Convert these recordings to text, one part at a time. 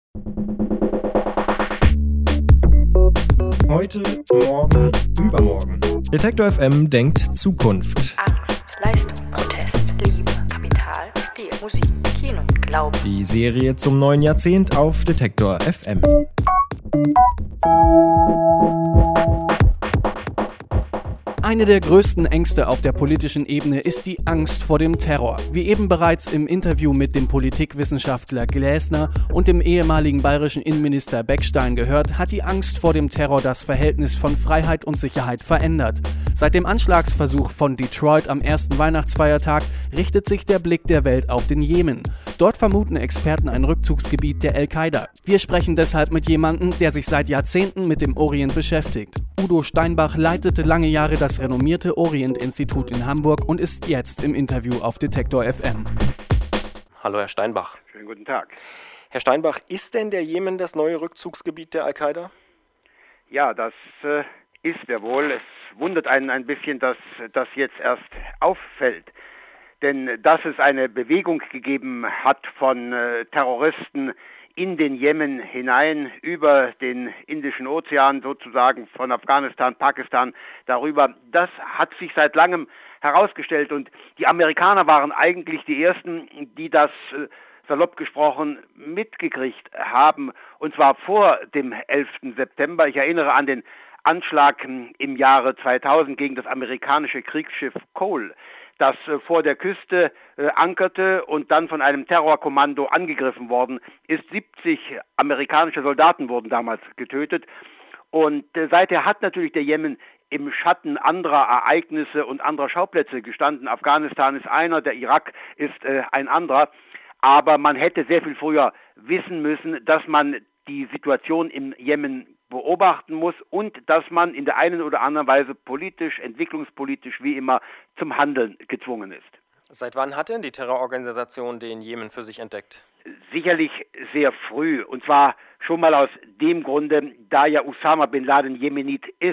Heute, morgen, übermorgen. Detektor FM denkt Zukunft. Angst, Leistung, Protest, Liebe, Kapital, Stil, Musik, Kino, Glaube. Die Serie zum neuen Jahrzehnt auf Detektor FM. Eine der größten Ängste auf der politischen Ebene ist die Angst vor dem Terror. Wie eben bereits im Interview mit dem Politikwissenschaftler Gläsner und dem ehemaligen bayerischen Innenminister Beckstein gehört, hat die Angst vor dem Terror das Verhältnis von Freiheit und Sicherheit verändert. Seit dem Anschlagsversuch von Detroit am ersten Weihnachtsfeiertag richtet sich der Blick der Welt auf den Jemen. Dort vermuten Experten ein Rückzugsgebiet der Al-Qaida. Wir sprechen deshalb mit jemandem, der sich seit Jahrzehnten mit dem Orient beschäftigt. Udo Steinbach leitete lange Jahre das renommierte Orient-Institut in Hamburg und ist jetzt im Interview auf Detektor FM. Hallo Herr Steinbach. Schönen guten Tag. Herr Steinbach, ist denn der Jemen das neue Rückzugsgebiet der Al-Qaida? Ja, das ist er wohl. Es wundert einen ein bisschen, dass das jetzt erst auffällt. Denn dass es eine Bewegung gegeben hat von Terroristen in den Jemen hinein, über den Indischen Ozean sozusagen, von Afghanistan, Pakistan darüber, das hat sich seit langem herausgestellt. Und die Amerikaner waren eigentlich die Ersten, die das salopp gesprochen mitgekriegt haben, und zwar vor dem 11. September. Ich erinnere an den Anschlag im Jahre 2000 gegen das amerikanische Kriegsschiff Cole, das vor der Küste ankerte und dann von einem Terrorkommando angegriffen worden ist. 70 amerikanische Soldaten wurden damals getötet. Und seither hat natürlich der Jemen im Schatten anderer Ereignisse und anderer Schauplätze gestanden. Afghanistan ist einer, der Irak ist ein anderer. Aber man hätte sehr viel früher wissen müssen, dass man die Situation im Jemen beobachten muss und dass man in der einen oder anderen Weise politisch, entwicklungspolitisch, wie immer, zum Handeln gezwungen ist. Seit wann hat denn die Terrororganisation den Jemen für sich entdeckt? Sicherlich sehr früh, und zwar schon mal aus dem Grunde, da ja Osama Bin Laden Jemenit ist.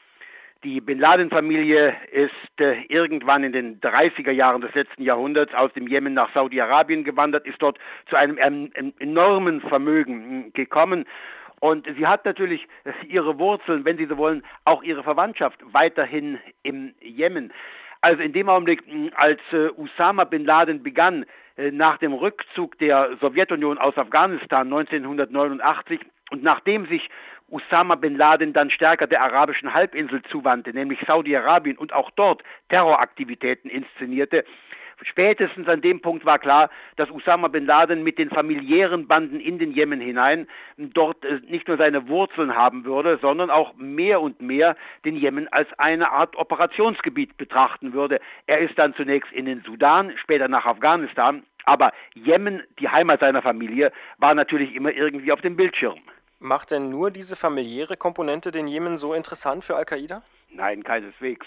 Die Bin Laden-Familie ist irgendwann in den 30er Jahren des letzten Jahrhunderts aus dem Jemen nach Saudi-Arabien gewandert, ist dort zu einem enormen Vermögen gekommen. Und sie hat natürlich ihre Wurzeln, wenn Sie so wollen, auch ihre Verwandtschaft weiterhin im Jemen. Also in dem Augenblick, als Osama Bin Laden begann, nach dem Rückzug der Sowjetunion aus Afghanistan 1989 und nachdem sich Osama Bin Laden dann stärker der arabischen Halbinsel zuwandte, nämlich Saudi-Arabien, und auch dort Terroraktivitäten inszenierte, spätestens an dem Punkt war klar, dass Osama Bin Laden mit den familiären Banden in den Jemen hinein dort nicht nur seine Wurzeln haben würde, sondern auch mehr und mehr den Jemen als eine Art Operationsgebiet betrachten würde. Er ist dann zunächst in den Sudan, später nach Afghanistan, aber Jemen, die Heimat seiner Familie, war natürlich immer irgendwie auf dem Bildschirm. Macht denn nur diese familiäre Komponente den Jemen so interessant für Al-Qaida? Nein, keineswegs.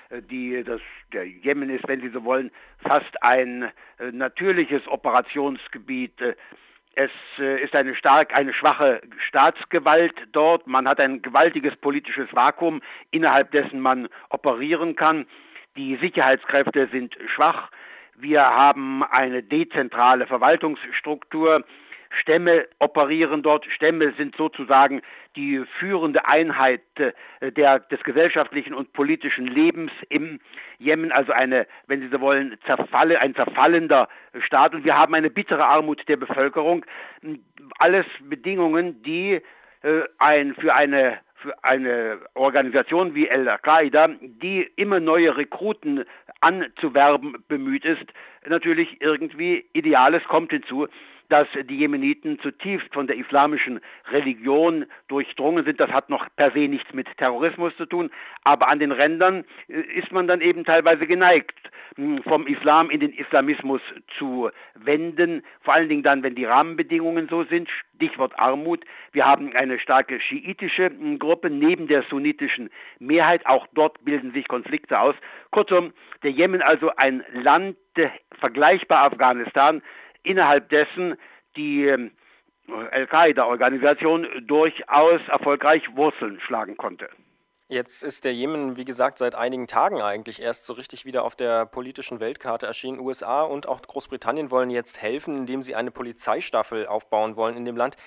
Der Jemen ist, wenn Sie so wollen, fast ein natürliches Operationsgebiet. Es ist eine schwache Staatsgewalt dort. Man hat ein gewaltiges politisches Vakuum, innerhalb dessen man operieren kann. Die Sicherheitskräfte sind schwach. Wir haben eine dezentrale Verwaltungsstruktur. Stämme operieren dort. Stämme sind sozusagen die führende Einheit des gesellschaftlichen und politischen Lebens im Jemen, also wenn Sie so wollen, ein zerfallender Staat. Und wir haben eine bittere Armut der Bevölkerung. Alles Bedingungen, die für eine Organisation wie Al-Qaida, die immer neue Rekruten anzuwerben bemüht ist, natürlich irgendwie Ideales. Kommt hinzu, dass die Jemeniten zutiefst von der islamischen Religion durchdrungen sind. Das hat noch per se nichts mit Terrorismus zu tun, aber an den Rändern ist man dann eben teilweise geneigt, vom Islam in den Islamismus zu wenden, vor allen Dingen dann, wenn die Rahmenbedingungen so sind, Stichwort Armut. Wir haben eine starke schiitische Gruppe neben der sunnitischen Mehrheit, auch dort bilden sich Konflikte aus. Kurzum, der Jemen also ein Land, vergleichbar Afghanistan, innerhalb dessen die Al-Qaida-Organisation durchaus erfolgreich Wurzeln schlagen konnte. Jetzt ist der Jemen, wie gesagt, seit einigen Tagen eigentlich erst so richtig wieder auf der politischen Weltkarte erschienen. USA und auch Großbritannien wollen jetzt helfen, indem sie eine Polizeistaffel aufbauen wollen in dem Land.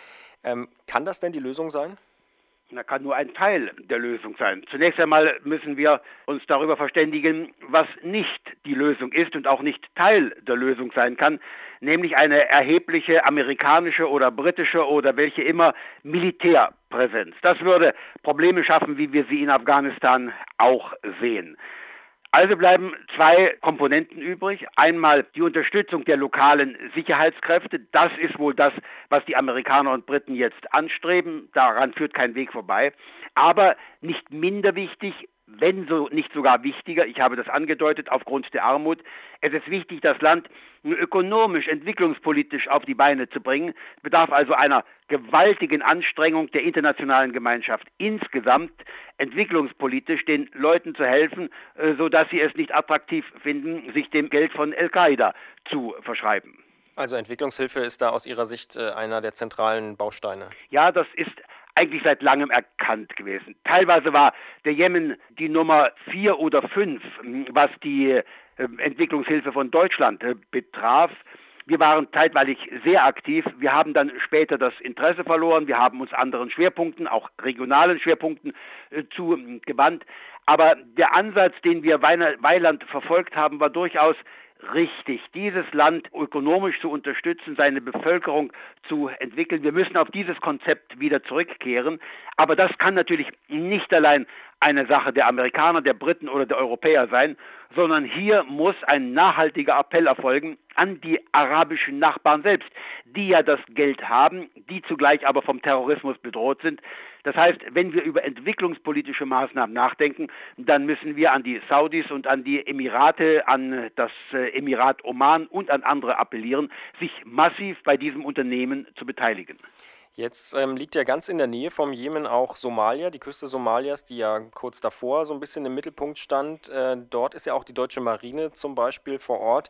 Kann das denn die Lösung sein? Da kann nur ein Teil der Lösung sein. Zunächst einmal müssen wir uns darüber verständigen, was nicht die Lösung ist und auch nicht Teil der Lösung sein kann, nämlich eine erhebliche amerikanische oder britische oder welche immer Militärpräsenz. Das würde Probleme schaffen, wie wir sie in Afghanistan auch sehen. Also bleiben zwei Komponenten übrig. Einmal die Unterstützung der lokalen Sicherheitskräfte. Das ist wohl das, was die Amerikaner und Briten jetzt anstreben. Daran führt kein Weg vorbei. Aber nicht minder wichtig, wenn so nicht sogar wichtiger, ich habe das angedeutet, aufgrund der Armut. Es ist wichtig, das Land ökonomisch, entwicklungspolitisch auf die Beine zu bringen. Es bedarf also einer gewaltigen Anstrengung der internationalen Gemeinschaft insgesamt, entwicklungspolitisch den Leuten zu helfen, sodass sie es nicht attraktiv finden, sich dem Geld von Al-Qaida zu verschreiben. Also Entwicklungshilfe ist da aus Ihrer Sicht einer der zentralen Bausteine. Ja, das ist eigentlich seit langem erkannt gewesen. Teilweise war der Jemen die Nummer 4 oder 5, was die Entwicklungshilfe von Deutschland betraf. Wir waren zeitweilig sehr aktiv. Wir haben dann später das Interesse verloren. Wir haben uns anderen Schwerpunkten, auch regionalen Schwerpunkten zugewandt. Aber der Ansatz, den wir Weiland verfolgt haben, war durchaus richtig, dieses Land ökonomisch zu unterstützen, seine Bevölkerung zu entwickeln. Wir müssen auf dieses Konzept wieder zurückkehren. Aber das kann natürlich nicht allein eine Sache der Amerikaner, der Briten oder der Europäer sein, sondern hier muss ein nachhaltiger Appell erfolgen an die arabischen Nachbarn selbst, die ja das Geld haben, die zugleich aber vom Terrorismus bedroht sind. Das heißt, wenn wir über entwicklungspolitische Maßnahmen nachdenken, dann müssen wir an die Saudis und an die Emirate, an das Emirat Oman und an andere appellieren, sich massiv bei diesem Unternehmen zu beteiligen. Jetzt liegt ja ganz in der Nähe vom Jemen auch Somalia, die Küste Somalias, die ja kurz davor so ein bisschen im Mittelpunkt stand. Dort ist ja auch die deutsche Marine zum Beispiel vor Ort.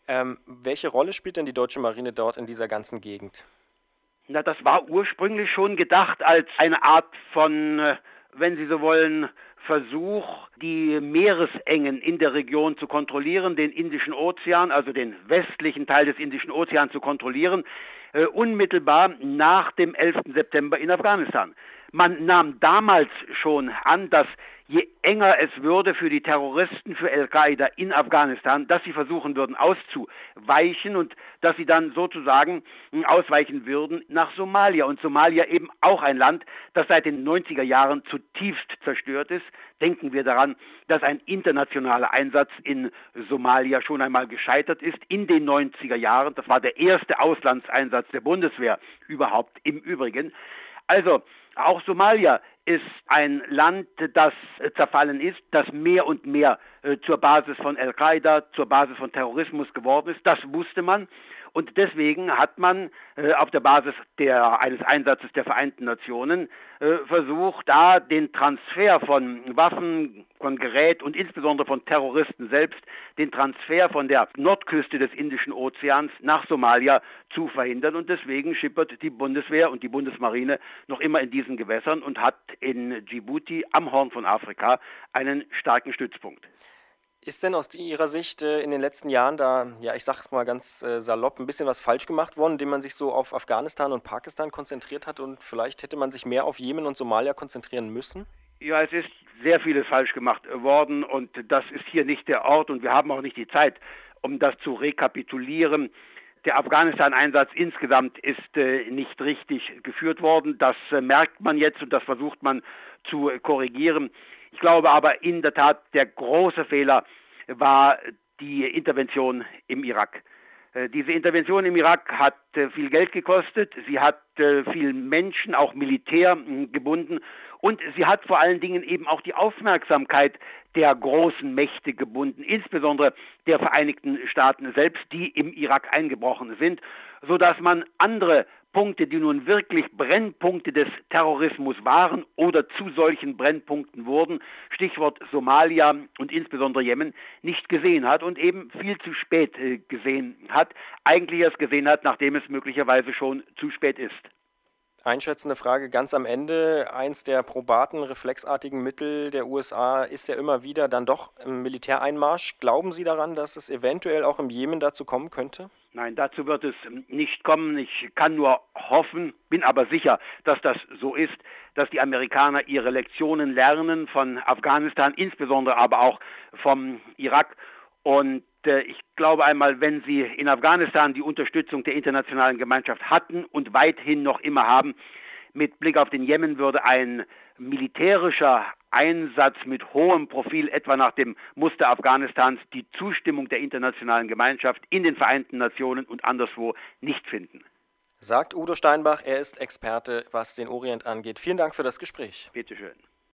Welche Rolle spielt denn die deutsche Marine dort in dieser ganzen Gegend? Na, das war ursprünglich schon gedacht als eine Art von, wenn Sie so wollen, Versuch, die Meeresengen in der Region zu kontrollieren, den Indischen Ozean, also den westlichen Teil des Indischen Ozeans zu kontrollieren, unmittelbar nach dem 11. September in Afghanistan. Man nahm damals schon an, dass je enger es würde für die Terroristen, für Al-Qaida in Afghanistan, dass sie versuchen würden auszuweichen und dass sie dann sozusagen ausweichen würden nach Somalia. Und Somalia eben auch ein Land, das seit den 90er Jahren zutiefst zerstört ist. Denken wir daran, dass ein internationaler Einsatz in Somalia schon einmal gescheitert ist in den 90er Jahren. Das war der erste Auslandseinsatz der Bundeswehr überhaupt im Übrigen. Also auch Somalia ist ein Land, das zerfallen ist, das mehr und mehr zur Basis von Al-Qaida, zur Basis von Terrorismus geworden ist. Das wusste man. Und deswegen hat man auf der Basis eines Einsatzes der Vereinten Nationen versucht, da den Transfer von Waffen, von Gerät und insbesondere von Terroristen selbst, den Transfer von der Nordküste des Indischen Ozeans nach Somalia zu verhindern. Und deswegen schippert die Bundeswehr und die Bundesmarine noch immer in diesen Gewässern und hat in Djibouti am Horn von Afrika einen starken Stützpunkt. Ist denn aus Ihrer Sicht in den letzten Jahren da, ja, ich sag's mal ganz salopp, ein bisschen was falsch gemacht worden, indem man sich so auf Afghanistan und Pakistan konzentriert hat und vielleicht hätte man sich mehr auf Jemen und Somalia konzentrieren müssen? Ja, es ist sehr vieles falsch gemacht worden und das ist hier nicht der Ort und wir haben auch nicht die Zeit, um das zu rekapitulieren. Der Afghanistan-Einsatz insgesamt ist nicht richtig geführt worden. Das merkt man jetzt und das versucht man zu korrigieren. Ich glaube aber in der Tat, der große Fehler war die Intervention im Irak. Diese Intervention im Irak hat viel Geld gekostet, sie hat viel Menschen, auch Militär gebunden und sie hat vor allen Dingen eben auch die Aufmerksamkeit der großen Mächte gebunden, insbesondere der Vereinigten Staaten selbst, die im Irak eingebrochen sind, sodass man andere Punkte, die nun wirklich Brennpunkte des Terrorismus waren oder zu solchen Brennpunkten wurden, Stichwort Somalia und insbesondere Jemen, nicht gesehen hat und eben viel zu spät gesehen hat, eigentlich erst gesehen hat, nachdem es möglicherweise schon zu spät ist. Einschätzende Frage ganz am Ende. Eins der probaten, reflexartigen Mittel der USA ist ja immer wieder dann doch im Militäreinmarsch. Glauben Sie daran, dass es eventuell auch im Jemen dazu kommen könnte? Nein, dazu wird es nicht kommen. Ich kann nur hoffen, bin aber sicher, dass das so ist, dass die Amerikaner ihre Lektionen lernen von Afghanistan, insbesondere aber auch vom Irak. Und ich glaube einmal, wenn sie in Afghanistan die Unterstützung der internationalen Gemeinschaft hatten und weithin noch immer haben, mit Blick auf den Jemen würde ein militärischer Einsatz mit hohem Profil, etwa nach dem Muster Afghanistans, die Zustimmung der internationalen Gemeinschaft in den Vereinten Nationen und anderswo nicht finden. Sagt Udo Steinbach, er ist Experte, was den Orient angeht. Vielen Dank für das Gespräch. Bitte schön.